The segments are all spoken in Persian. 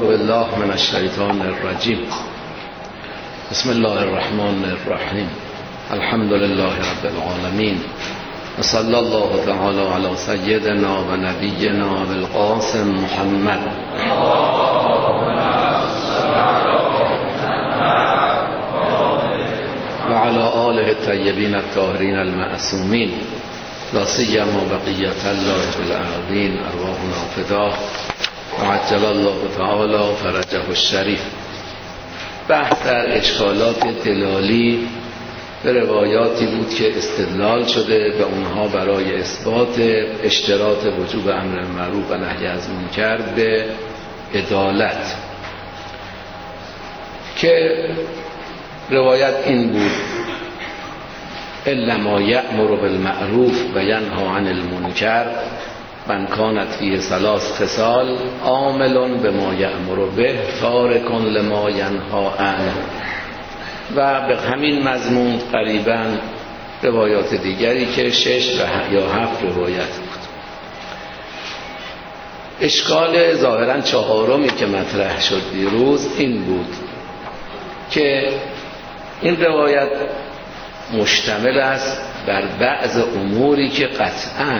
بالله من الشیطان الرجیم. بسم الله الرحمن الرحیم. الحمد لله رب العالمین و صلی الله تعالی علی سیدنا و نبینا بالقاسم محمد و علی آله الطیبین الطاهرین المعصومین لا سیما بقیة الله فی الارضین ارواحنا فداه و عجل الله تعالی فرجه الشریف. بحث در اشکالات دلالی به روایاتی بود که استدلال شده به اونها برای اثبات اشتراط وجوب امر معروف و نهی از منکر به عدالت، که روایت این بود: الا ما یأمر بالمعروف و ینهی عن المنکر من کانت فیه ثلاث خصال عامل بما یأمر به تارک لما ینهی عنه. و به همین مضمون قریباً روایات دیگری که 6 یا 7 روایت بود. اشکال ظاهراً چهارمی که مطرح شد دیروز این بود که این روایت مشتمل است بر بعض اموری که قطعاً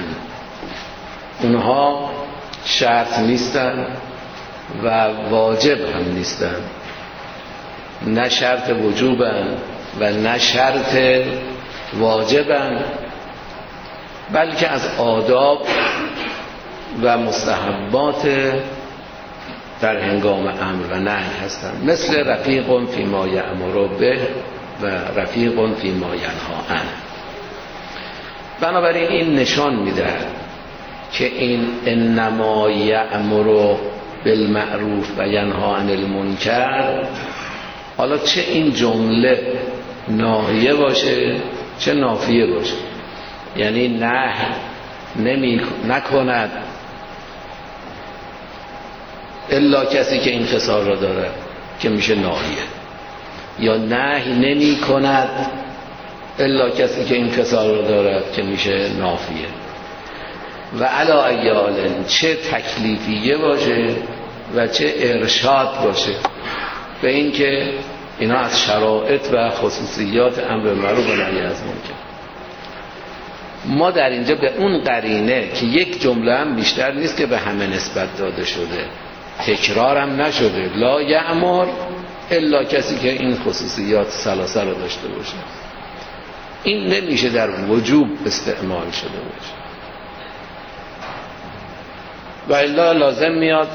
اونها شرط نیستن و واجب هم نیستن، نه شرط وجوبن و نه شرط واجبن، بلکه از آداب و مستحبات در هنگام امر و نهی هستند، مثل رفیق فی ما یأمر به و رفیق فی ما ینهی عنه. بنابراین این نشان می‌دهد که این انما یأمر بالمعروف و ینهی عن المنکر، حالا چه این جمله ناهیه باشه چه نافیه باشه، یعنی نهی نکند الا کسی که این خصال را داره که میشه ناهیه، یا نهی نمی کند الا کسی که این خصال را دارد که میشه نافیه. و علا ایال چه تکلیفیه باشه و چه ارشاد باشه به این که اینا از شرائط و خصوصیات امر معروف و نهی از منکر. ما در اینجا به اون قرینه که یک جمله هم بیشتر نیست که به همه نسبت داده شده، تکرار هم نشده، لا یأمر الا کسی که این خصوصیات ثلاثه رو داشته باشه، این نمیشه در وجوب استعمال شده باشه و الا لازم میاد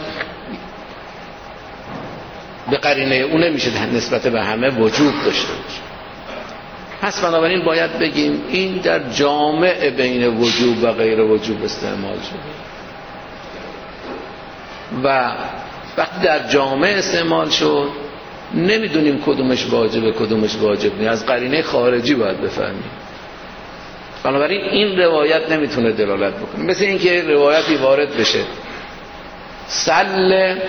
به قرینه اون نمیشه نسبت به همه وجوب داشته باشه. پس بنابراین باید بگیم این در جامع بین وجوب و غیر وجوب استعمال شده و وقتی در جامع استعمال شد نمیدونیم کدومش واجبه کدومش واجب نیست، از قرینه خارجی باید بفهمیم. بنابراین این روایت نمیتونه دلالت بکنه. مثل اینکه روایتی وارد بشه سل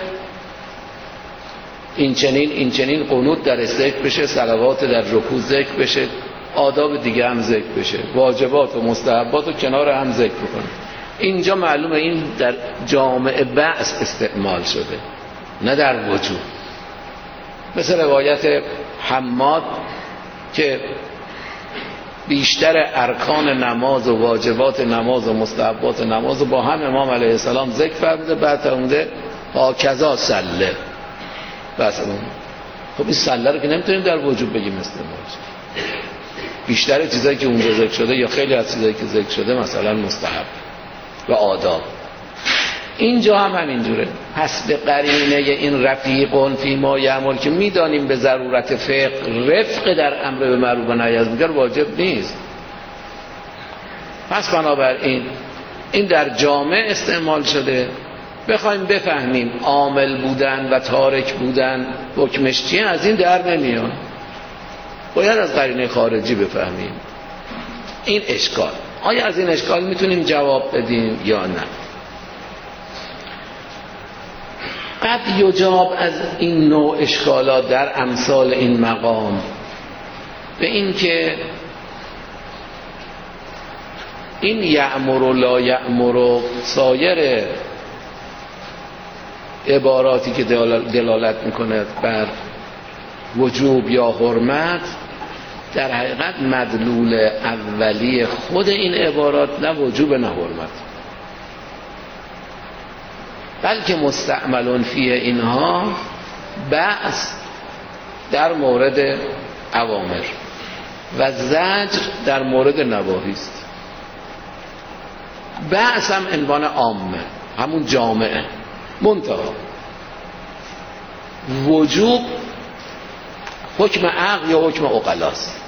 این چنین قنوت در ذکر بشه، صلوات در رکوع ذکر بشه، آداب دیگه هم ذکر بشه، واجبات و مستحبات و کنار هم ذکر بکنه. اینجا معلومه این در جامع بعض استعمال شده نه در وجوب. مثل روایت حماد که بیشتر ارکان نماز و واجبات نماز و مستحبات نماز و با هم امام علیه السلام ذکر فرموده، بعد فرموده هاکذا سله. بس خب این سله رو که نمیتونیم در وجوب بگیم استعمال شده. بیشتر چیزایی که اونجا ذکر شده یا خیلی از چیزایی که ذکر شده مثلا مستحب و آداب، اینجا هم همینجوره. پس به قرینه این رفیقون فی ما یأمر که میدانیم به ضرورت فقه رفق در امر به معروف و نهی از منکر واجب نیست. پس بنابراین این در جامع استعمال شده. بخوایم بفهمیم عامل بودن و تارک بودن حکمش چیه، از این در نمیاد، باید از قرینه خارجی بفهمیم. این اشکال، آیا از این اشکال میتونیم جواب بدیم یا نه؟ قد یجاب از این نوع اشکالات در امثال این مقام به این که این یأمر و لا یأمر و سایر عباراتی که دلالت میکنه بر وجوب یا حرمت، در حقیقت مدلول اولی خود این عبارات نه وجوب نه حرمت، بلکه مستعمل فیه اینها بأس در مورد اوامر و زجر در مورد نواهی است. بأس هم عنوان عامه، همون جامعه، منتها وجوب حکم عقل یا حکم عقلاست.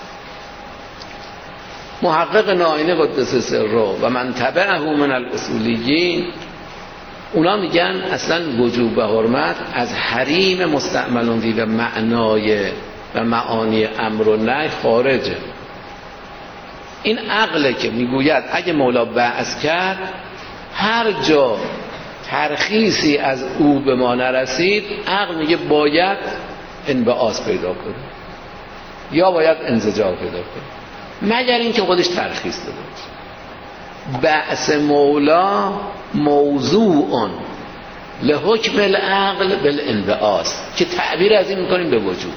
محقق ناینی قدس سره و من تبعه من الاصولیین، اونا میگن اصلا وجوب و حرمت از حریم مستعملون فی و معنای و معانی امر و نهی خارجه. این عقله که میگوید اگه مولا بعث کرد هر جا ترخیصی از او به ما نرسید، عقل میگه باید انبعاث پیدا کنه یا باید انزجار پیدا کنه، مگر اینکه خودش ترخیص داده باشه. بعث مولا موضوع لحکم العقل بالانبعاث، که تعبیر از این میکنیم به وجود،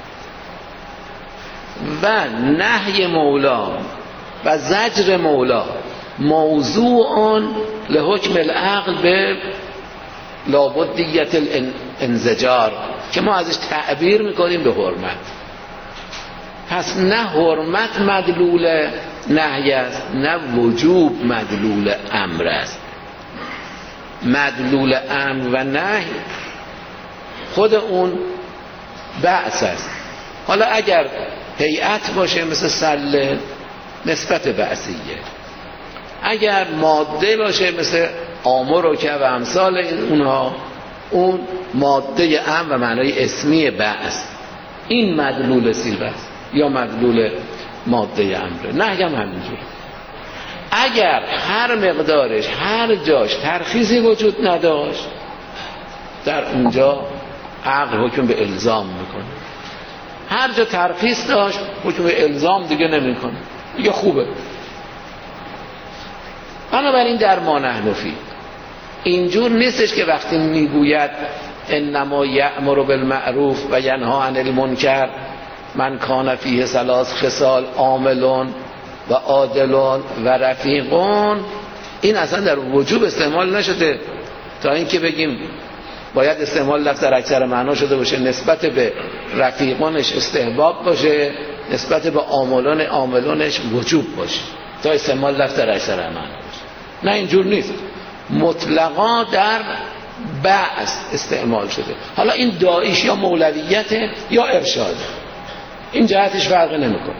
و نهی مولا و زجر مولا موضوع لحکم العقل به لابدیت الانزجار، که ما ازش تعبیر میکنیم به حرمت. پس نه حرمت مدلول نهی است، نه وجوب مدلول امر است. مدلول امر و نهی خود اون بعث است. حالا اگر هیئت باشه مثل سله، نسبت بعثیه. اگر ماده باشه مثل آمر و که و امثال اونها، اون ماده امر و معنای اسمی بعث، این مدلول صیغه است یا مدلول ماده امره. نهی هم همینجور. اگر هر مقدارش هر جاش ترخیصی وجود نداشت، در اونجا عقل حکم به الزام میکنه. هر جا ترخیص داشت حکم به الزام دیگه نمیکنه، دیگه خوبه. بنابراین در ما نحن فیه اینجور نیستش که وقتی میگوید انما یأمر بالمعروف و ینهی عن المنکر من کان فیه ثلاث خصال عاملون و عادلون و رفیقون، این اصلا در وجوب استعمال نشده تا اینکه بگیم باید استعمال لفظ در اکثر معنا شده باشه، نسبت به رفیقانش استحباب باشه، نسبت به عاملونش وجوب باشه تا استعمال لفظ در اکثر معنا باشه. نه اینجور نیست، مطلقا در بعض استعمال شده. حالا این داعیش یا مولویت یا ارشاد، این جهتش فرق نمیکنه.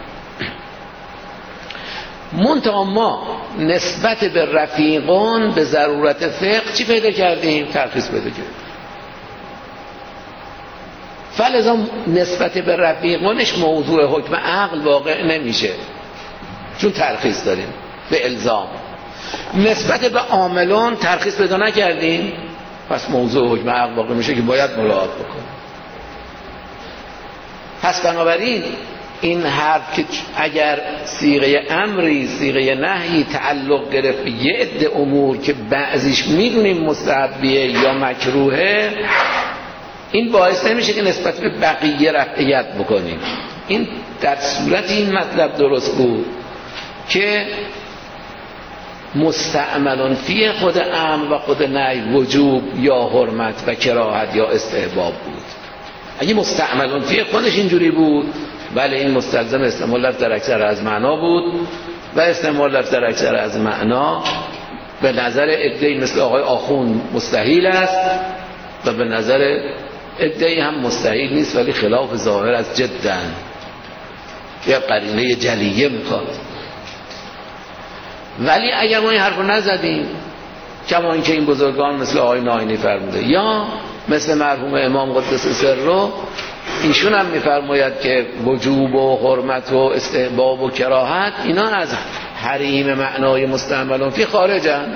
منتها ما نسبت به رفیقان به ضرورت فقه چی پیدا کردیم؟ ترخیص پیدا کردیم. فلذا نسبت به رفیقانش موضوع حکم عقل واقع نمیشه، چون ترخیص داریم به الزام. نسبت به عاملان ترخیص پیدا نکردیم، پس موضوع حکم عقل واقع میشه که باید مراعات بکنیم. پس بنابراین این حرف که اگر صیغه امری صیغه نهی تعلق گرفت به یه عده امور که بعضیش میدونیم مستحبیه یا مکروهه، این باعث نمیشه که نسبت به بقیه رفعیت بکنیم. این در صورت این مطلب درست بود که مستعملون فی خود امر و خود نهی وجوب یا حرمت و کراهت یا استحباب بود. اگه مستعملون فی خودش اینجوری بود، بله این مستلزم استعمال لفظ در اکثر از معنا بود و استعمال لفظ در اکثر از معنا به نظر عده‌ای مثل آقای آخوند مستحیل است و به نظر عده‌ای هم مستحیل نیست، ولی خلاف ظاهر از جدن یا قرینه جلیه میخواد. ولی اگر ما این حرف رو نزدیم، کما اینکه این بزرگان مثل آقای ناینی فرموده یا مثل مرحوم امام قدس سره، ایشون هم میفرماید که وجوب و حرمت و استحباب و کراهت اینا از حریم معنای مستعملون فی خارجن.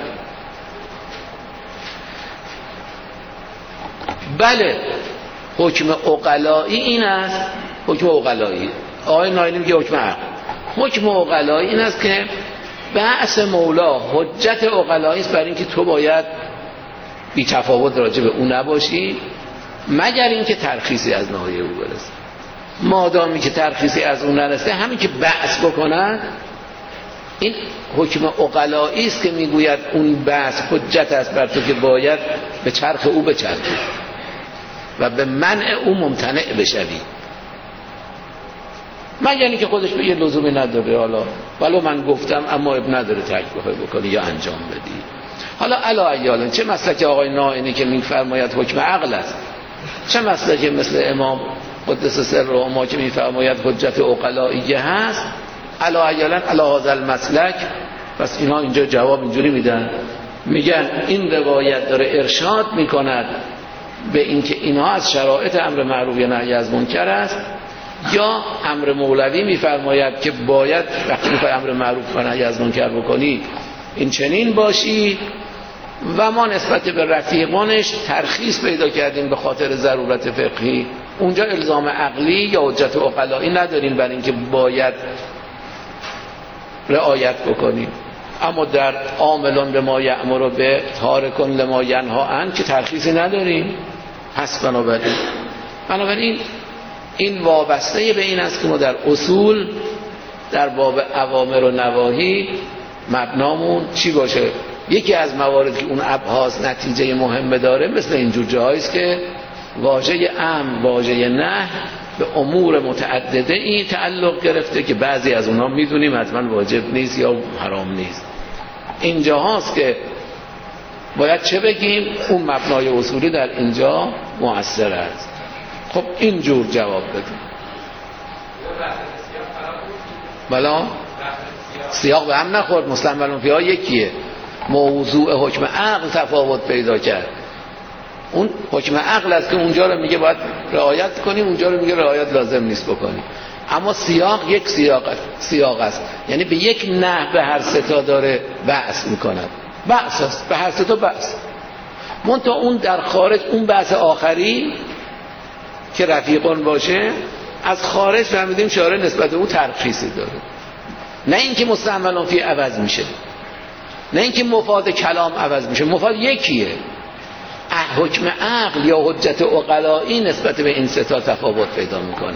بله حکم عقلایی این است، حکم عقلایی آقای ناینی میگه حکم عقل، حکم عقلایی این است که بعث مولا حجت عقلایی است بر اینکه تو باید بی تفاوت راجع به اون نباشی مگر اینکه ترخیصی از ناحیه او برسه. مادامی که ترخیصی از اون نرسه، همین که بحث بکنن، این حکم عقلایی است که میگوید اون بحث حجت است بر تو که باید به چرخ او بچرخی و به منع او ممتنع بشوی. من یعنی که خودش به یه لزومی نداره، حالا ولو من گفتم اما اب نداره ترک بکنی یا انجام بدی. حالا علا ایالا چه مسلک آقای نائینی که میفرماید حکم عقل است، چه مسلک مثل امام قدس سره ما که میفرماید حجت عقلاییه هست، علا ایالا علا هذا المسلک. پس اینا اینجا جواب اینجوری میدن، میگن این روایت داره ارشاد میکند به اینکه اینها از شرایط امر معروف یا نهی از منکر است، یا امر مولوی میفرماید که باید وقتی میخوای امر معروف و نهی از منکر بکنی این چنین باشی، و ما نسبت به رفیقانش ترخیص پیدا کردیم به خاطر ضرورت فقهی. اونجا الزام عقلی یا حجت عقلایی نداریم برای اینکه باید رعایت بکنیم. اما در عاملون به ما یأمر به تارکون لما ینها عنه که ترخیصی نداریم. پس بنابراین این وابسته به این است که ما در اصول در باب اوامر و نواهی مبنامون چی باشه. یکی از موارد که اون ابحاث نتیجه مهمه داره مثل اینجور جاییست که واژه امر واژه نهی به امور متعدده این تعلق گرفته که بعضی از اونها میدونیم حتما واجب نیست یا حرام نیست. اینجا هاست که باید چه بگیم، اون مبنای اصولی در اینجا مؤثر است. خب اینجور جواب بدیم. بلا سیاق به هم نخورد، مستعمل فیها یکیه، موضوع حکم عقل تفاوت پیدا کرد. اون حکم عقل است که اونجا رو میگه باید رعایت کنیم، اونجا رو میگه رعایت لازم نیست بکنیم. اما سیاق یک سیاق است، یعنی به یک نحو به هر ستا داره بحث میکند. بحث است به هر ستا بحث. منتها اون در خارج اون بحث آخری که رفیقون باشه از خارج فهمیدیم شارع نسبت به اون ترخیصی داره، نه اینکه مستعملون فی عوض میشه، نه اینکه مفاد کلام عوض میشه، مفاد یکیه. حکم عقل یا حجت عقلایی نسبت به این سه تا تفاوت پیدا میکنه.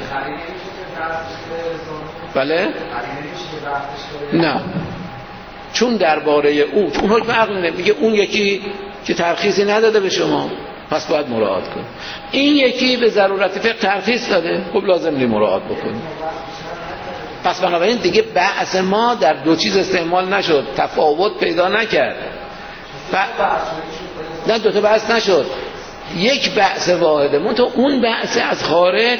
بله؟ نه، چون درباره او چون حکم عقل میگه اون یکی که ترخیصی نداده به شما پس باید مراعات کنید، این یکی به ضرورت فقه ترخیص داده خب لازم نیست مراعات بکنید. پس بنابراین دیگه بحث ما در دو چیز استعمال نشد، تفاوت پیدا نکرد. نه دو تا بحث نشد، یک بحث واحده. منتها اون بحث از خارج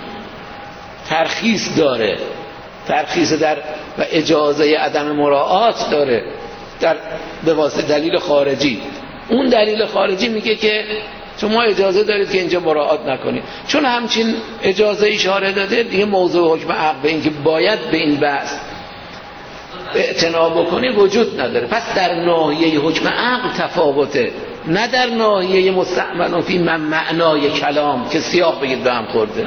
ترخیص داره، ترخیص در و اجازه عدم مراعات داره در به واسطه دلیل خارجی. اون دلیل خارجی میگه که شما اجازه دارید که اینجا مراعات نکنید. چون همچین اجازه اشاره داده دیگه موضوع حکم عقل به اینکه باید به این بحث اعتنا بکنی وجود نداره. پس در ناحیه حکم عقل تفاوته، نه در ناحیه مستعمل فی من معنای کلام که سیاق بگید به هم خورده.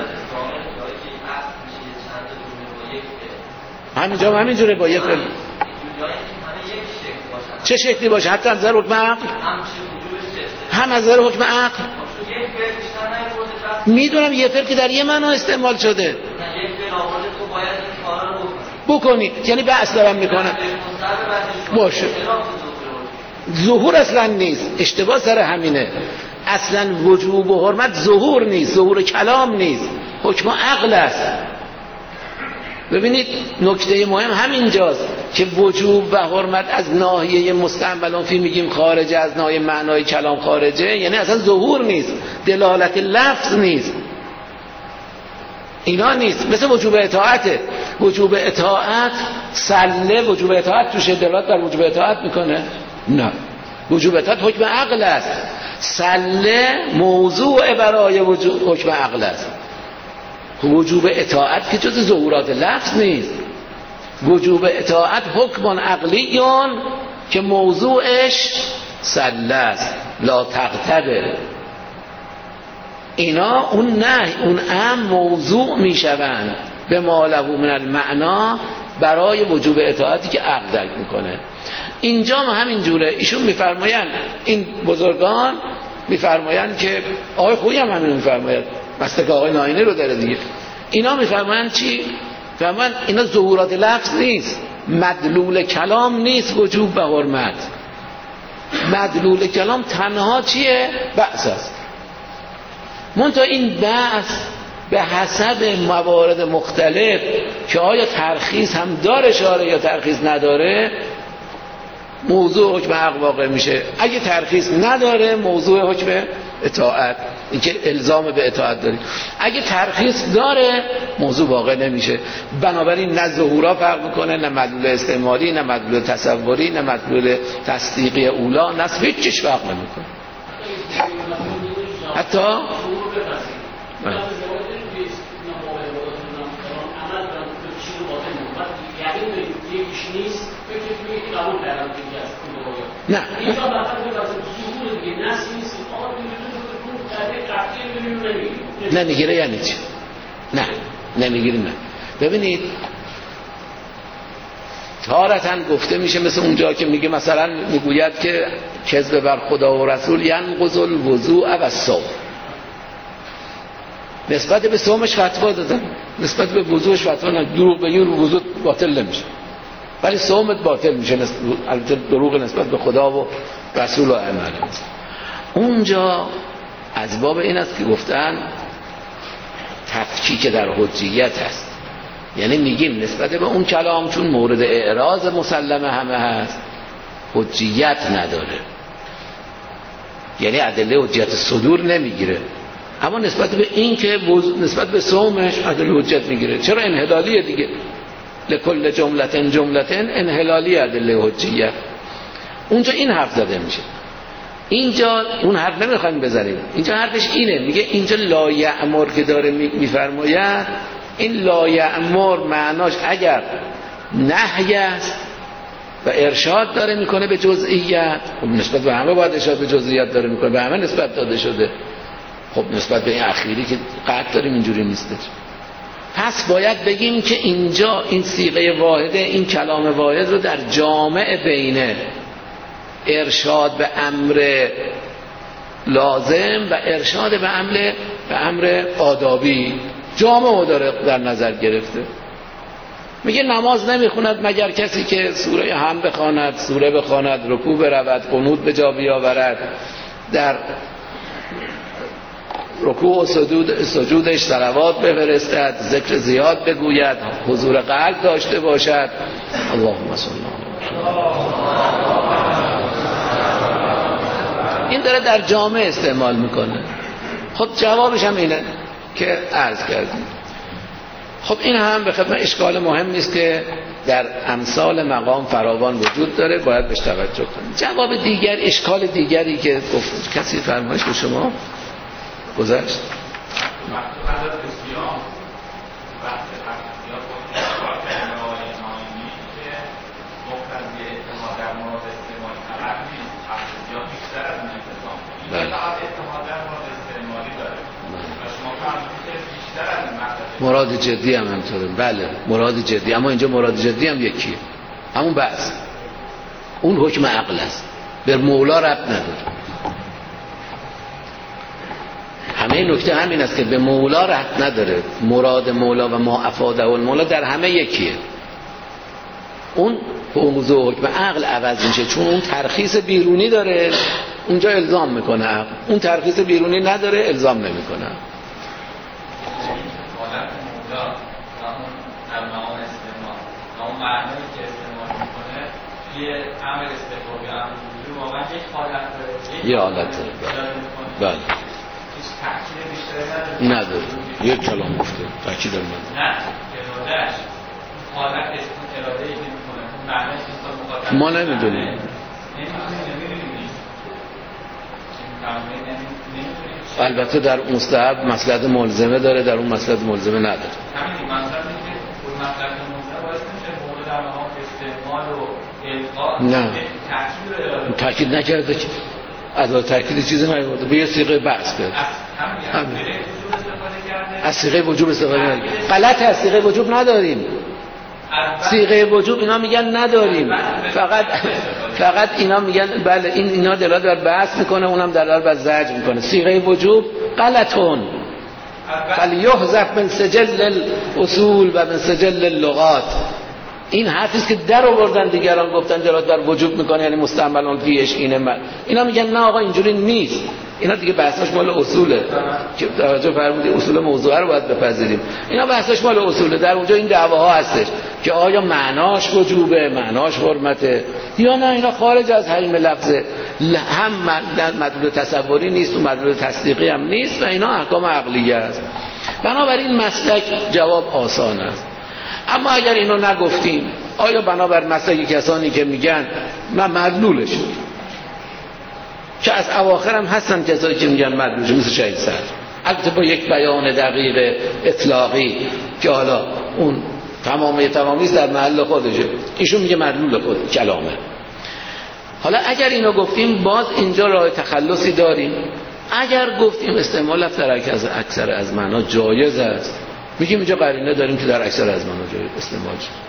همینجا همینجوره با یک چه شکلی باشه، حتی از نظر حکم عقل هم از نظر حکم عقل میدونم یه فرقی در یه معنا استعمال شده بکنی، یعنی بحث دارم میکنم باشه. ظهور اصلا نیست، اشتباه سر همینه. اصلا وجوب و حرمت ظهور نیست، ظهور کلام نیست، حکم عقل است. ببینید نکته مهم همینجاست که وجوب و حرمت از ناحیه مستعملون فی میگیم خارجه، از ناحیه معنای کلام خارجه، یعنی اصلا ظهور نیست، دلالت لفظ نیست، اینا نیست. مثل وجوب اطاعته، وجوب اطاعت سله، وجوب اطاعت توش دلالت بر وجوب اطاعت میکنه؟ نه، وجوب اطاعت حکم عقل است، سله موضوع برای حکم عقل است. وجوب اطاعت که جز ظهورات لفظ نیست، وجوب اطاعت حکم عقلیون که موضوعش سله است، لا تقتبه. اینا اون نهی اون امر موضوع میشوند به ما له من المعنا برای وجوب اطاعتی که عقل درک میکنه. اینجا هم همین جوره. ایشون میفرمایند این بزرگان میفرمایند که آقای خویی هم همین میفرماید، مسلک آقای ناینی رو داره دیگه. اینا میفرمایند چی؟ میفرمایند اینا ظهورات لفظ نیست، مدلول کلام نیست وجوب و حرمت. مدلول کلام تنها چیه؟ بحث است. منتها این بحث به حسب موارد مختلف که آیا ترخیص هم داره شارع یا ترخیص نداره، موضوع حکم حق واقع میشه. اگه ترخیص نداره موضوع حکم اطاعت، اینکه الزام به اطاعت داریم. اگه ترخیص داره موضوع واقع نمیشه. بنابراین نه ظهورا فرق میکنه، نه مدلول استعماری، نه مدلول تصوری، نه مدلول تصدیقی اولا، نه هیچ چیز فرق نمیکنه. حتی نه نه نگیره یعنی چی؟ نه نمیگیره. نه ببینید تارتاً گفته میشه مثل اونجا که میگه مثلا میگوید که کذب بر خدا و رسول ینقض الوضوء و الصوم، نسبت به صومش فتوا دادن، نسبت به وضوءش فتوا ندادن. دروغ بگی وضوء باطل نمیشه ولی صومت باطل میشه، البته دروغ نسبت به خدا و رسول و ائمه. اونجا از باب این است که گفتن تفکیک در حجیت هست، یعنی میگیم نسبت به اون کلام چون مورد اعراض مسلمه همه هست حجیت نداره، یعنی ادله حجیت صدور نمیگیره، اما نسبت به این که نسبت به صومش ادله حجیت میگیره. چرا؟ انحلالیه دیگه، لکل جملتن جملتن انحلالی ادله حجیت. اونجا این حرف زده میشه، اینجا اون حرف نمیخوایم بزنیم. اینجا حرفش اینه، میگه اینجا لا یأمر که داره میفرماید، این لا یأمر معناش اگر نهی است و ارشاد داره میکنه به جزئیات، خب نسبت به همه باید ارشاد به جزئیات داره میکنه، به همه نسبت داده شده. خب نسبت به این اخیری که قطع داریم اینجوری نیستش. پس باید بگیم که اینجا این صیغه واحده، این کلام واحد رو در جامع بینه ارشاد به امر لازم و ارشاد به امر آدابی جامع داره در نظر گرفته. میگه نماز نمیخوند مگر کسی که سوره هم بخواند، سوره بخواند، رکوع برود، قنوت به جا بیاورد، در رکوع و سجودش صلوات بفرستد، ذکر زیاد بگوید، حضور قلب داشته باشد. اللهم صل این داره در جامعه استعمال میکنه. خب جوابش هم اینه که عرض کردیم. خب این هم به خدمت اشکال مهم نیست که در امثال مقام فراوان وجود داره، باید بهش توجه کنیم. جواب دیگر، اشکال دیگری که گفت کسی فرمایش به شما گذشت. مراد جدی هم همطوره. بله مراد جدی، اما اینجا مراد جدی هم یکیه، همون بحث، اون حکم عقل است، به مولا ربط نداره. همه نکته همین است که به مولا ربط نداره. مراد مولا و ما افاده المولا در همه یکیه. اون موضوع حکم عقل عوض میشه چون اون ترخیص بیرونی داره، اونجا الزام میکنه عقل، اون ترخیص بیرونی نداره الزام نمیکنه. معنی که استعمال میکنه توی عمل استفاده یا عمل وجود واقعا یک حالت داره، یه حالت داره. بله هیچ تأکید بیشتری نداره. یک کلام گفته تأکید نداره. نه ارادهش حالت اراده‌ای که میکنه معنیش نیست ما نمیدونیم. البته در مستحب مصلحت ملزمه داره، در اون مصلحت ملزمه نداره. همین مصلحت که اون مصلحت ملزمه باعث میشه مورد در مقام استعمال و القا نه تأکید نکرده که ادای تأکید چیزی نیورده، به یه صیغه بحث کرد. از صیغه وجوب استفاده نکنید. غلط است، صیغه وجوب نداریم. صیغه وجوب اینا میگن نداریم، فقط اینا میگن بله اینا دلالت بر بحث میکنه، اونم دلالت بر زجر میکنه. صیغه وجوب غلطون فلیحذف من سجل الاصول و من سجل اللغات. این حرفی است که در آوردن دیگران گفتن دلالت بر وجوب میکنه یعنی مستعملون فیش اینه. اینا میگن نه آقا اینجوری نیست، اینا دیگه بحثش مال اصوله که توجه فرمودید اصول موضوع رو باید بپذیریم. اینا بحثش مال اصوله. در اونجا این دعواها هستش که آیا معناش وجوبه، معناش حرمته یا نه. اینا خارج از حریم لفظه، هم مدلول تصوری نیست و مدلول تصدیقی هم نیست و اینا احکام عقلیه است. بنابراین مسلک جواب آسان است. اما اگر اینو نگفتیم، آیا بنابر مسلک کسانی که میگن من مدلولش که از اواخر هم هستن کسایی که میگن مدلولش مثل شهید صدر، البته با یک بیان دقیق اطلاقی که حالا اون تمامیست در محل خودشه، ایشون میگه مدلول خود کلامه. حالا اگر اینو گفتیم باز اینجا راه تخلصی داریم. اگر گفتیم استعمال لفظ در اکثر از معنا جایز است، میگیم اینجا قرینه داریم که در اکثر از معنا جایز استعمال شد.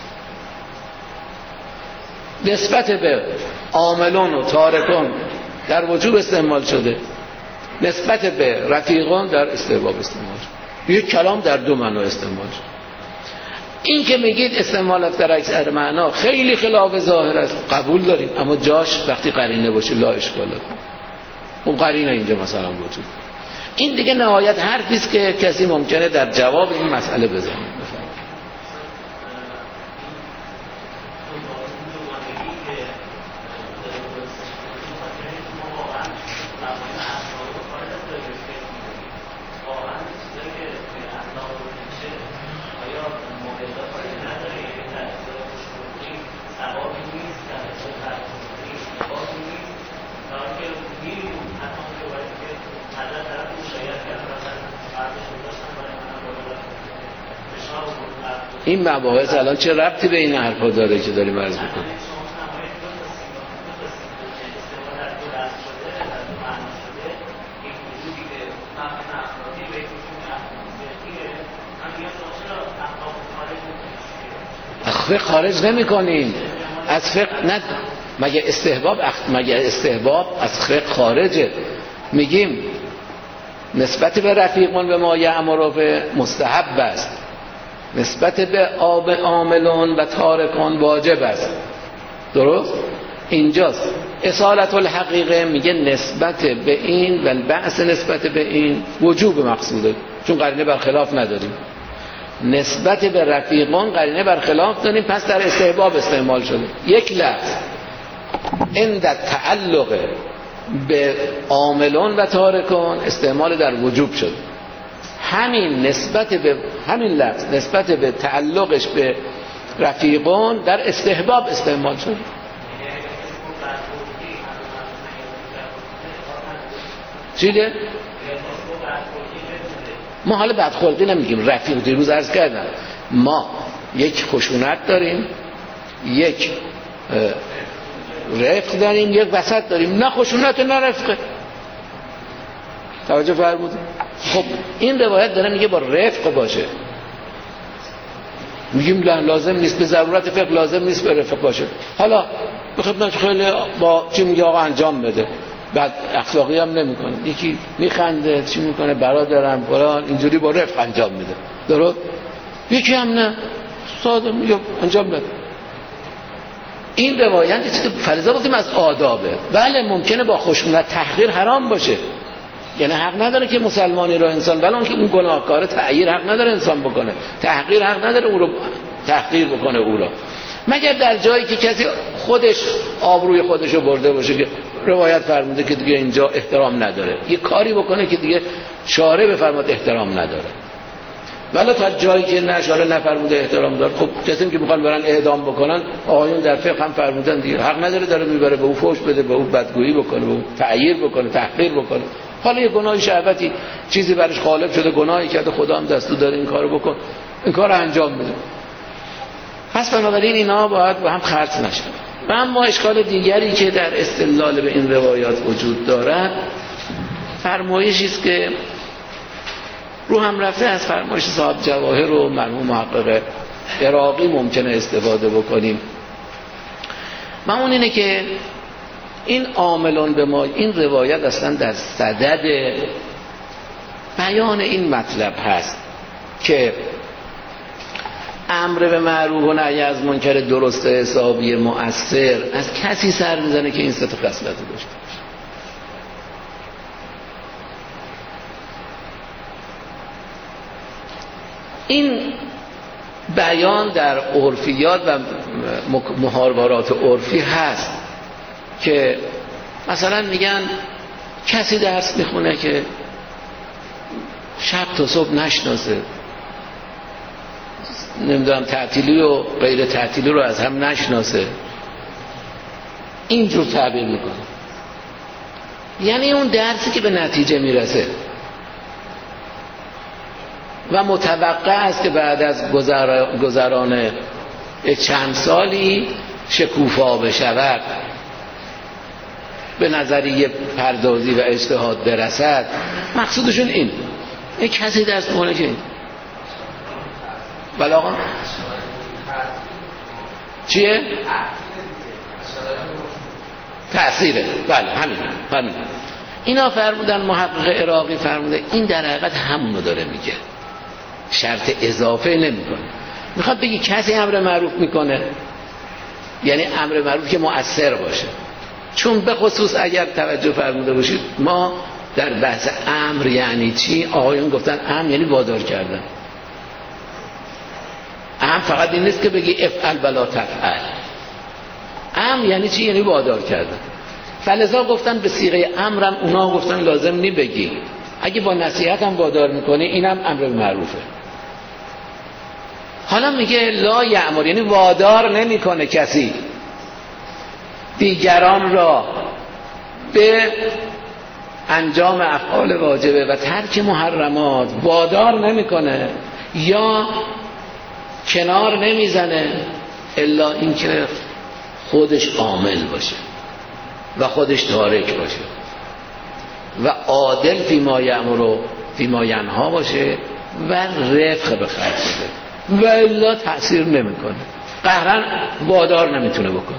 نسبت به عاملون و تارکون در وجوب استعمال شده، نسبت به رفیقان در استحباب استعمال شده. یک کلام در دو معنا استعمال شده. این که میگید استعمال در اکثر معنا خیلی خلاف ظاهر است، قبول داریم، اما جاش وقتی قرینه باشه لا اشکال داره. اون قرینه اینجا مثلا وجود. این دیگه نهایت حرفی است که کسی ممکنه در جواب این مسئله بزنه. این مباحث الان چه ربطی به این حرفا داره که داریم عرض میکنیم؟ فقه خارج نمی کنیم از فقه. نه مگه استحباب از فقه خارجه؟ میگیم نسبت به رفیقون به ما یأمر به مستحب است، نسبت به عاملون و تارکون واجب است. درست؟ اینجاست اصالت الحقیقه میگه نسبت به این و بحث نسبت به این وجوب مقصوده، چون قرینه برخلاف نداریم. نسبت به رفیقان قرینه برخلاف داریم، پس در استحباب استعمال شده. یک لفظ عند تعلق به عاملون و تارکون استعمال در وجوب شد. همین لفظ نسبت به تعلقش به رفیقان در استحباب استعمال شد. چیه؟ ما حالا بدخلقی نمیگیم، رفیق. دیروز عرض کردم ما یک خشونت داریم، یک رفق داریم، یک وسط داریم. نه خشونت نه رفقه. توجه فرمودید؟ خب این روایت داره میگه با رفق باشه، میگیم لازم نیست، به ضرورت فقه لازم نیست به رفق باشه. حالا به خدمت خیلی با چی میگه آقا انجام بده، بعد اخلاقی هم نمیکنه، یکی میخنده چی میکنه برادرم فلان اینجوری با رفق انجام میده، درست؟ یکی هم نه ساده میگه انجام بده. این روایت چیزی فریضه گفتیم از آدابه. بله ممکنه با خشونت تحقیر حرام باشه، یعنی حق نداره که مسلمانی رو انسان، ولی اون که اون گناهکاره تعییر حق نداره انسان بکنه، تحقیر حق نداره او رو تحقیر بکنه او رو، مگر در جایی که کسی خودش آبروی خودش رو برده باشه که روایت فرموده که دیگه اینجا احترام نداره، یه کاری بکنه که دیگه شارع بفرماد احترام نداره. ولی تا جایی که نه شارع نفرموده احترام داره، خب کسی که میخوان برن اعدام بکنن آقایون در فقه هم فرمودن دیگه حق نداره داره میبره به او فحش بده، به او بدگویی بکنه، به او تعییر بکنه، تحقیر بکنه. حالا یه گناه شهوتی چیزی برش غالب شده، گناهی کرده، خدا هم دستور داره این کارو بکن، این کارو انجام بده. پس بنابراین اینا باید با هم خلط نشن. و اما اشکال دیگری که در استدلال به این روایات وجود دارد، فرمایشی است که رو هم رفته از فرمایش صاحب جواهر و مرحوم محقق عراقی ممکنه استفاده بکنیم. اون اینه که این عاملون به ما، این روایت اصلا در صدد بیان این مطلب هست که امر به معروف و نهی از منکر درست حسابی مؤثر از کسی سر میزنه که این سه تا خصلت رو داشته باشه. این بیان در عرفیات و محاورات عرفی هست که مثلا میگن کسی درس میخونه که شب تا صبح نشناسه، نمیدونم تعطیلی و غیر تعطیلی رو از هم نشناسه، اینجور تعبیر میکنه. یعنی اون درسی که به نتیجه میرسه و متوقع است که بعد از گذران چند سالی شکوفا بشود، به نظریه پردازی و اجتهاد برسد، مقصودشون این کسی درس میخونه که بله آقا چیه؟ تأثیره. بله همین اینا فرمودن، محقق عراقی فرموده این در حقیقت همونو داره میگه، شرط اضافه نمیکنه. میخواد بگی کسی امر معروف میکنه یعنی امر معروف که مؤثر باشه، چون به خصوص اگر توجه فرموده باشید ما در بحث امر یعنی چی، آقایون گفتن امر یعنی وادار کردن. امر فقط این نیست که بگی افعل بلا تفعل، امر یعنی چی؟ یعنی وادار کردن. فلذا گفتن به صیغه امرم اونا گفتن لازم نی بگی، اگه با نصیحت هم وادار میکنی اینم امر معروفه. حالا میگه لا یأمر یعنی وادار نمیکنه کسی دیگران را به انجام افعال واجبه و ترک محرمات، وادار نمیکنه یا کنار نمیزنه الا اینکه خودش عامل باشه و خودش تارک باشه و عادل فیما یأمر و فیما ینها باشه و رفق به خرج بده و الا تأثیر نمیکنه، قهرن وادار نمیتونه بکنه.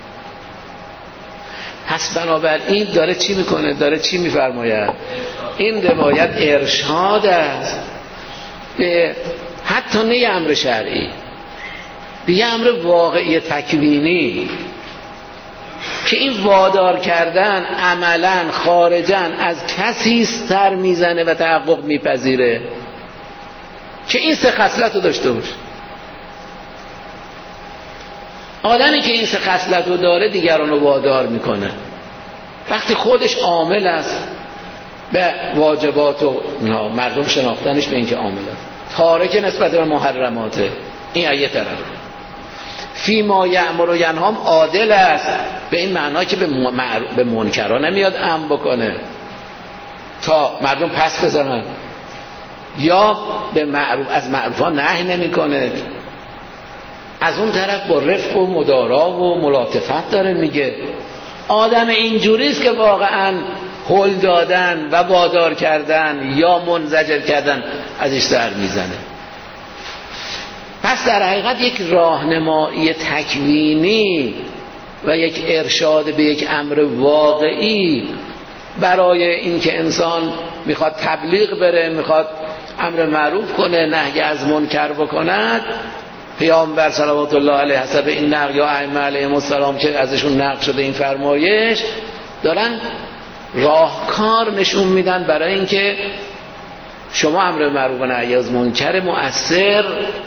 پس بنابراین داره چی میکنه؟ داره چی میفرماید؟ این روایت ارشاد است به حتی نه امر شرعی، به امر واقعی تکوینی که این وادار کردن عملا خارجا از کسی سر میزنه و تحقق میپذیره که این سه خصلت رو داشته باشه. آدمی که این سه خصلت رو داره دیگران رو وادار میکنه. وقتی خودش عامل است به واجبات و مردم شناختنش به این که عامل است، تارک نسبت به محرماته، این یه طرف. فیما یأمر و ینها عادل است به این معنا که به منکرها نمیاد امر بکنه تا مردم پس بزنن، یا به معروف از معروفا نهی نمیکنه. از اون طرف با رفق و مدارا و ملاطفت داره میگه. آدم اینجوریست که واقعا هل دادن و وادار کردن یا منزجر کردن ازش سر میزنه. پس در حقیقت یک راهنمایی تکوینی و یک ارشاد به یک امر واقعی برای اینکه انسان میخواد تبلیغ بره، میخواد امر معروف کنه، نهی از منکر بکند، پیامبر صلوات الله علیه حسب این نقل یا ائمه علیهم السلام که ازشون نقل شده این فرمایش، دارن راهکار نشون میدن برای اینکه شما امر معروف و نهی از منکر مؤثر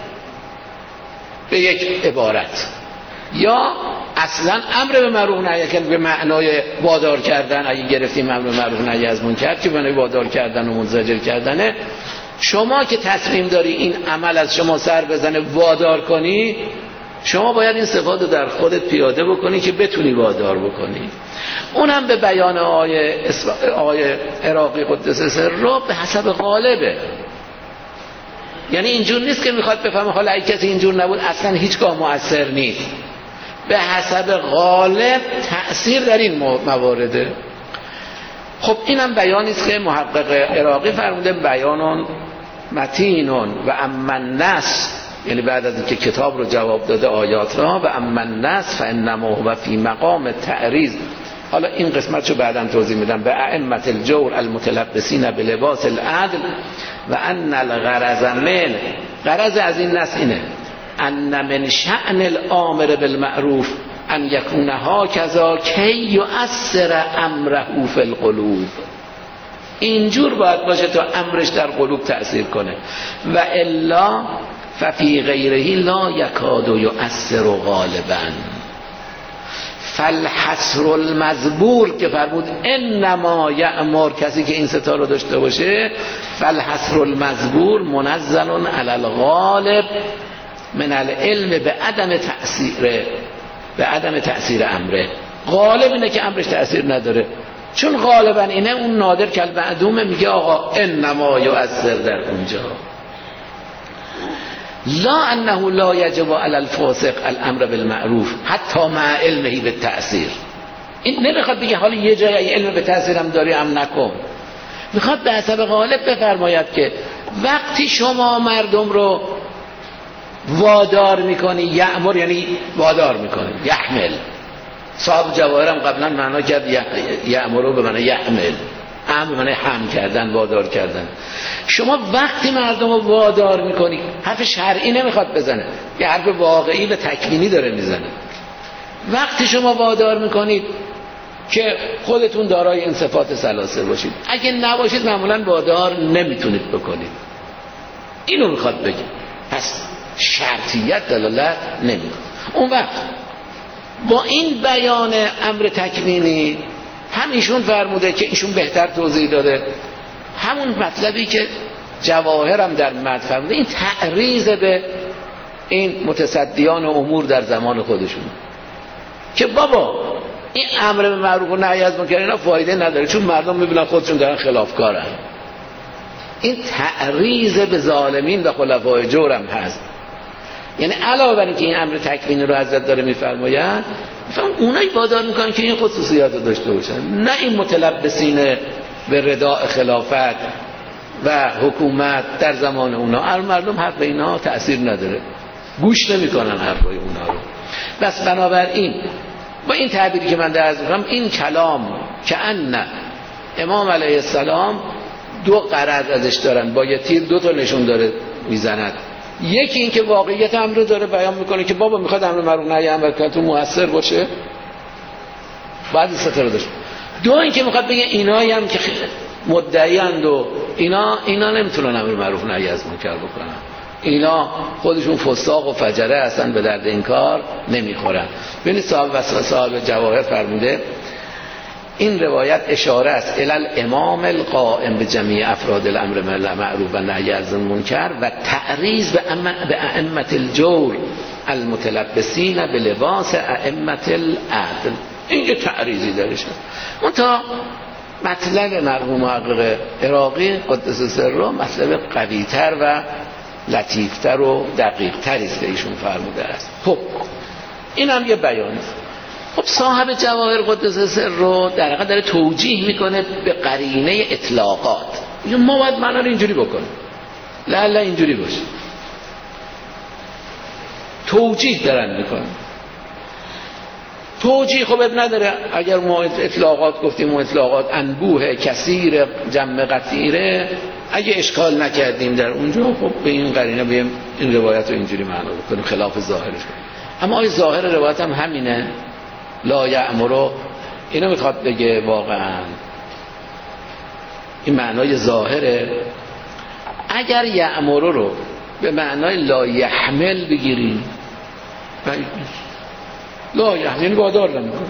به یک عبارت یا اصلا امر به معروف و نهی به معنای وادار کردن، اگه گرفتیم امر معروف و نهی از منکر که به معنای وادار کردن و منزجر کردنه، شما که تصمیم داری این عمل از شما سر بزنه وادار کنی، شما باید این صفات رو در خودت پیاده بکنی که بتونی وادار بکنی. اونم به بیان آقای عراقی قدس سره به حسب غالبه. یعنی اینجور نیست که میخواد بفهمه حالا اگه کسی اینجور نبود اصلا هیچگاه مؤثر نیست. به حسب غالب تأثیر در این موارده. خب اینم بیانی است که محقق عراقی فرموده بیانون متینون و اما النص یعنی بعد از اینکه کتاب رو جواب داده آیات را، و اما النص فانما هو فی مقام تعریض. حالا این قسمت رو بعداً توضیح میدم. به ائمه الجور المتلبسین بلباس العدل و ان الغرض من، غرض از این نص اینه، ان من شأن الامر بالمعروف ان یکون هکذا کی یؤثر امره فی القلوب. اینجور باید باشه تا امرش در قلوب تأثیر کنه، و الا ففی غیره لا یکاد یؤثر غالبا. فالحصر المذبور که فرمود انما یأمر، کسی که این ستا رو داشته باشه، فالحصر المذبور منزل علی الغالب من العلم به عدم تأثیر امره. غالب اینه که امرش تأثیر نداره، چون غالبا اینه اون نادر کل معدومه، میگه آقا انما یؤثر در اونجا. لا انه لا یجب علی الفاسق الامر بالمعروف حتی مع علمه بالتأثیر. این نمیخواد بگه حالا یه جای علم به تأثیرم داری ام نکن، میخواد به حسب غالب بفرماید که وقتی شما مردم رو وادار میکنی، یأمر یعنی وادار میکنی، یحمل. صاحب جواهرم قبلا معنا کرد یأمرو به معنی یحمل، امر به معنی حمل کردن، وادار کردن. شما وقتی مردم رو وادار میکنی، حرف شرعی نمیخواد بزنه، یه حرف واقعی و تکوینی داره میزنه. وقتی شما وادار میکنید که خودتون دارای این صفات ثلاثه باشید، اگه نباشید معمولا وادار نمیتونید بکنید. اینو میخواد بگه. پس شرطیت دلالت نمیکنه. اون وقت با این بیان امر تکوینی هم ایشون فرموده که ایشون بهتر توضیح داده، همون مطلبی که جواهرم در متن فرموده، این تعریض به این متصدیان امور در زمان خودشون که بابا این امر به معروف و نهی از منکر اینا فایده نداره، چون مردم میبینن خودشون دارن خلافکارن. این تعریض به ظالمین و خلفای جورم هست. یعنی علاوه بر اینکه این امر تکوینی رو حضرت داره میفرماید، اونایی وادار میکنن که این خصوصیات رو داشته باشن، نه این متلبسین به رداء خلافت و حکومت در زمان اونا. مردم حرف اینا تأثیر نداره، گوش نمیکنن حرفای اونا رو. بس بنابراین با این تعبیری که من درست میکنم، این کلام که ان امام علیه السلام دو غرض ازش دارن، با یه تیر دو تا نشون داره میزند. یکی این که واقعیت امر رو داره بیان میکنه که بابا میخواد امر معروف نهی عن منکر مؤثر باشه، بعد ستاره داشت. دو این که میخواد بگه اینایی هم که مدعیند و اینا نمیتونن امر معروف نهی از منکر بکنن، اینا خودشون فساق و فجره هستن، به درد این کار نمیخورن. ببینید صاحب جواهر فرموده این روایت اشاره است الی الامام القائم به جمیع افراد الامر بالمعروف و نهی عن المنکر و تعریض به ائمه الجور المتلبسین بلباس ائمه العدل. این یه تعریضی درش هست. اون تا مطلب مرحوم محقق عراقی قدس سره مطلب قوی‌تر و لطیفتر و دقیق‌تری است که ایشون فرموده است. خب این هم یه بیان است. خب صاحب جواهر قدس سر رو در حقیقت داره توجیه میکنه به قرینه اطلاقات. ما باید معنا رو اینجوری بکنیم، لعل اینجوری باشه. توجیه دارن میکنن. توجیه خب نداره. اگر ما اطلاقات گفتیم و اطلاقات انبوه کثیر جمع قطیره، اگه اشکال نکردیم در اونجا، خب به این قرینه بیم این روایت رو اینجوری معنا بکنیم، خلاف ظاهرش کنیم. اما آیا ظاهر روایت هم همینه؟ لا یأمرو اینو میخواد بگه واقعا این معنای ظاهره؟ اگر یأمرو رو به معنای لا یحمل بگیریم، لا یحمل یعنی وادار نمیکنه،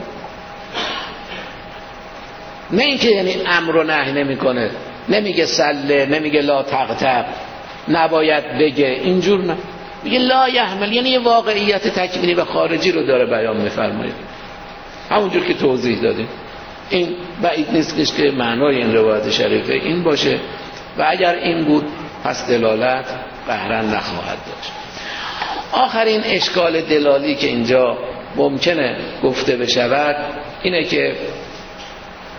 نه اینکه یعنی امر و نهی نمیکنه، نمیگه سله، نمیگه لا تقطع، نباید بگه، اینجور نه، میگه لا یحمل یعنی یه واقعیت تکوینی و خارجی رو داره بیان میفرماید، همونجور که توضیح دادیم. این بعید نیست که معنای این روایت شریفه این باشه، و اگر این بود پس دلالت قهرن نخواهد داشت. آخرین اشکال دلالی که اینجا ممکنه گفته بشود اینه که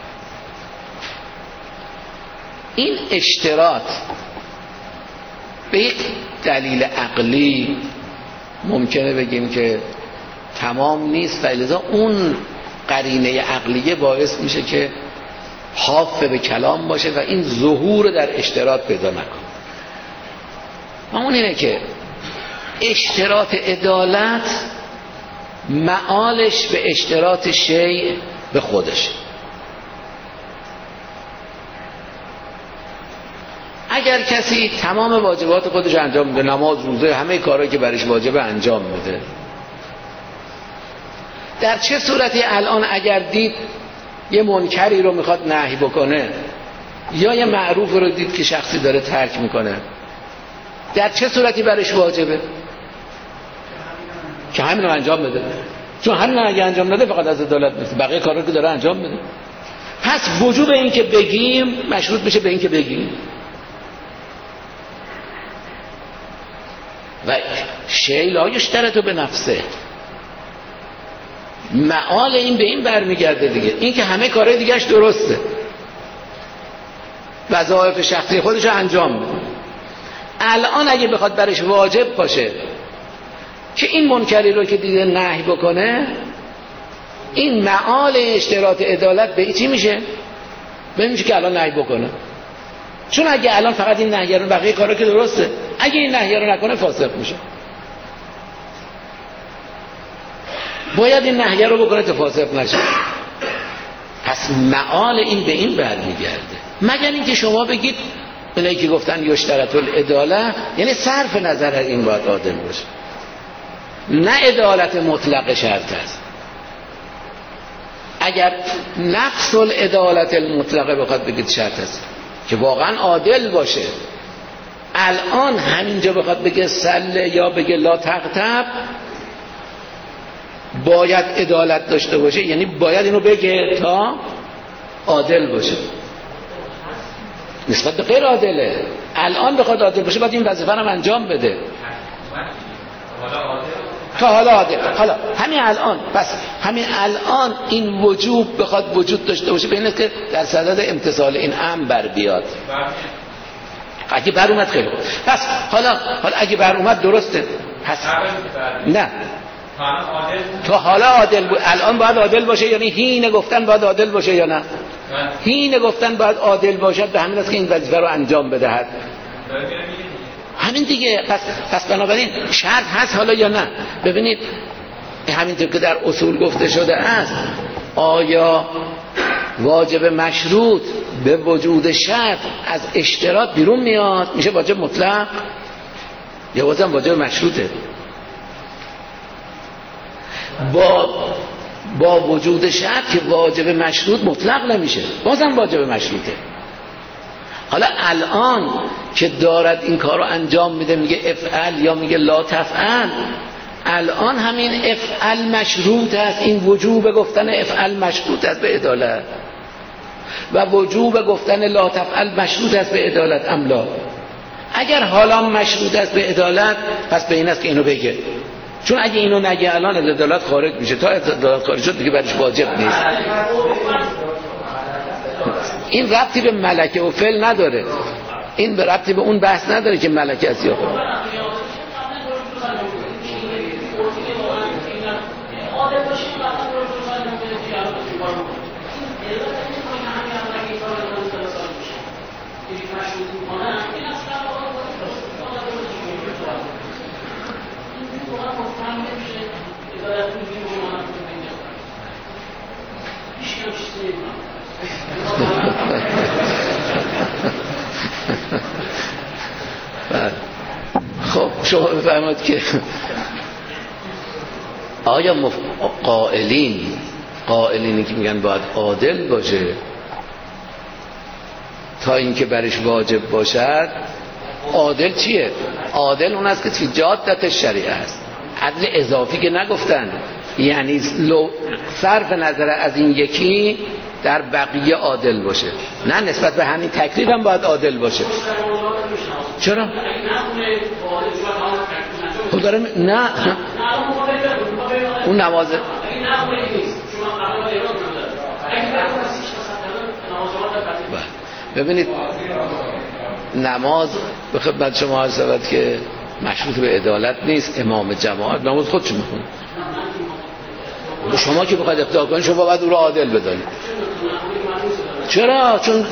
این اشتراط به یک دلیل عقلی ممکنه بگیم که تمام نیست و لذا اون قرینه عقلیه باعث میشه که حافظ به کلام باشه و این ظهور در اشتراط پیدا نکنه. اون اینه که اشتراط عدالت معالش به اشتراط شیء به خودش. اگر کسی تمام واجبات خودش انجام میده، نماز، روزه، همه کارهایی که برش واجبه انجام میده، در چه صورتی الان اگر دید یه منکری رو میخواد نهی بکنه یا یه معروف رو دید که شخصی داره ترک میکنه، در چه صورتی برش واجبه؟ که همین رو انجام بده. چون همین رو اگه انجام نده فقط از عدالت نیست، بقیه کارا که داره انجام بده. پس وجوب این که بگیم مشروط میشه به این که بگیم. و شیء لا یشترط به نفسه، معال این به این برمیگرده دیگه، این که همه کارهای دیگهش درسته، وظایف شخصی خودش رو انجام بده. الان اگه بخواد برش واجب باشه که این منکری رو که دیده نهی بکنه، این معال اشتراط عدالت به چی میشه؟ به میشه که الان نهی بکنه. چون اگه الان فقط این نهی رو، بقیه کارا که درسته، اگه این نهی رو نکنه فاسق میشه. باید این نهی رو بکنه تا فاسق نشه. پس معال این به این برمیگرده. مگر اینکه شما بگید اونایی که گفتن یشترط العداله یعنی صرف نظر از این باید عادل باشه، نه عدالت مطلق شرط است. اگر نفس العدالت المطلقه بخواد بگید شرط است که واقعا عادل باشه، الان همینجا بخواد بگه سله یا بگه لا تغتب، باید عدالت داشته باشه، یعنی باید اینو بگه تا عادل باشه. نسبت به غیر عادله. الان بخواد عادل باشه باید این وظیفه رو انجام بده. تا حالا عادل. حالا همین الان، پس همین الان این وجوب بخواد وجود داشته باشه، به این است که در صدد امتثال این امر بر بیاد. اگه بر اومد خیلی خوب. پس حالا اگه بر اومد درسته. پس نه تا حالا عادل بود، الان باید عادل باشه، یعنی هین گفتن باید عادل باشه یا نه؟ هین گفتن باید عادل باشد، به همین است که این وظیفه رو انجام بدهد. همین دیگه. پس بنابراین شرط هست حالا یا نه؟ ببینید همینطور که در اصول گفته شده است، آیا واجب مشروط به وجود شرط از اشتراط بیرون میاد میشه واجب مطلق، یا بازم واجب مشروطه؟ با وجود شرط که واجب مشروط مطلق نمیشه، بازم واجب مشروطه. حالا الان که دارد این کار رو انجام میده، میگه افعل یا میگه لا تفعل، الان همین افعل مشروط است، این وجوب گفتن افعل مشروط است به عدالت و وجوب گفتن لا تفعل مشروط است به عدالت املا. اگر حالا مشروط است به عدالت، پس به این است که اینو بگه، چون اگه اینو نگه الان از عدالت خارج میشه، تا از عدالت خارج شد دیگه برش واجب نیست. این ربطی به ملکه و فعل نداره، این به ربطی به اون بحث نداره که ملکه است یا فعل. خب شما بفرمایید که آیا قائلینی که میگن باید عادل باشه تا اینکه برش واجب باشد، عادل چیه؟ عادل اون است که فی جادت شریعه است، عدل اضافی که نگفتن، یعنی صرف نظر از این یکی در بقیه عادل باشه، نه نسبت به همین تکلیف هم باید عادل باشه. چرا؟ خود داره نه اون نمازه ببینید نماز به خدمت شما عرض شود که مشروط به عدالت نیست. امام جماعت نماز خودش میخونه. شما که بخواید اقتدا کنید شما باید او را عادل بدانید. چرا؟ چون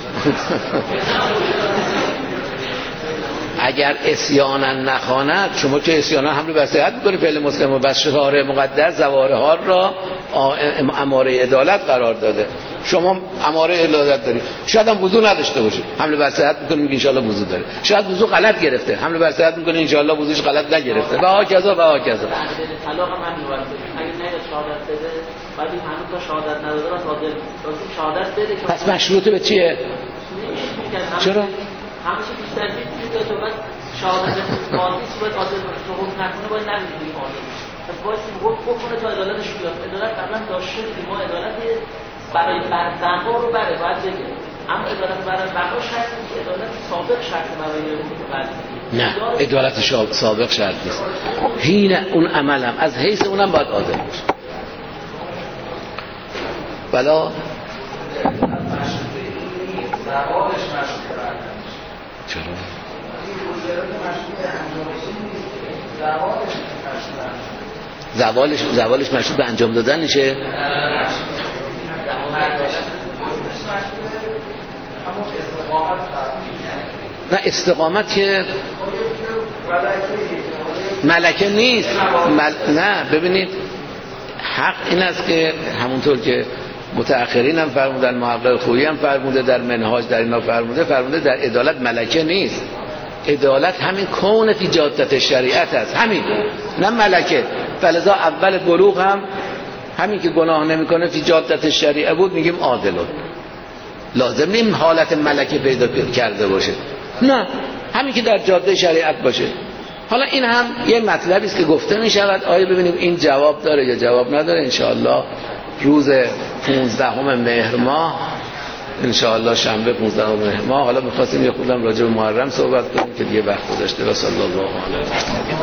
اگر اسیانا نخواند، شما که اسیانا حمل بر صحت میکنی فعل مسلم و بس شعار مقدس زواره ها را اماره عدالت قرار داده. شما اماره عدالت دارید، شاید هم وضو نداشته باشید، حمل بر صحت میکنید میگه ان شاء الله وضو داره. شاید وضو غلط گرفته، حمل بر صحت میکنید ان شاء الله وضوش غلط نگرفته و هاکذا و هاکذا. طلاق من میوارد اگه نه شهادت بده بعد این هنوز تا شهادت نداده راست عادل شهادت بده. پس مشروط به چیه؟ چرا؟ همیشه بیشتر میگه تو بعد شهادت قاضی باید عادل باشه، تو حکم نکنه باید نمیدونی عادل. پس باید حکم بکنه تا عدالتش بیاد. عدالت قبلا داشته که ما عدالت برای زنها رو باید بگه، اما عدالت برای بقا شرط نیست، عدالت سابق شرط برای نه، عدالت سابق شرط نیست. حین اون عمل هم از حیث اونم باید عادل باشه. بلا چرا؟ زوالش مشروط به انجام دادن نشه. نه استقامت که ملکه نیست. نه ببینید حق این است که همونطور که متأخرین هم فرمودن، محقق خویی هم فرموده، در منهاج در اینا فرموده در عدالت ملکه نیست. عدالت همین کون فی جادت شریعت است، همین، نه ملکه. فلذا اول بلوغ هم همین که گناه نمیکنه فی جادت شریعه بود میگیم عادلون. لازم نیم حالت ملکه پیدا کرده باشه، نه، همین که در جاده شریعت باشه. حالا این هم یه مطلبی است که گفته می شود. آیا ببینیم این جواب داره یا جواب نداره. انشاءالله روز 15 مهر ماه، انشاءالله شنبه 15 مهر ماه. حالا می‌خواستیم یه خودم راجع به محرم صحبت کنیم که دیگه وقت گذاشته. و صلی الله علیه و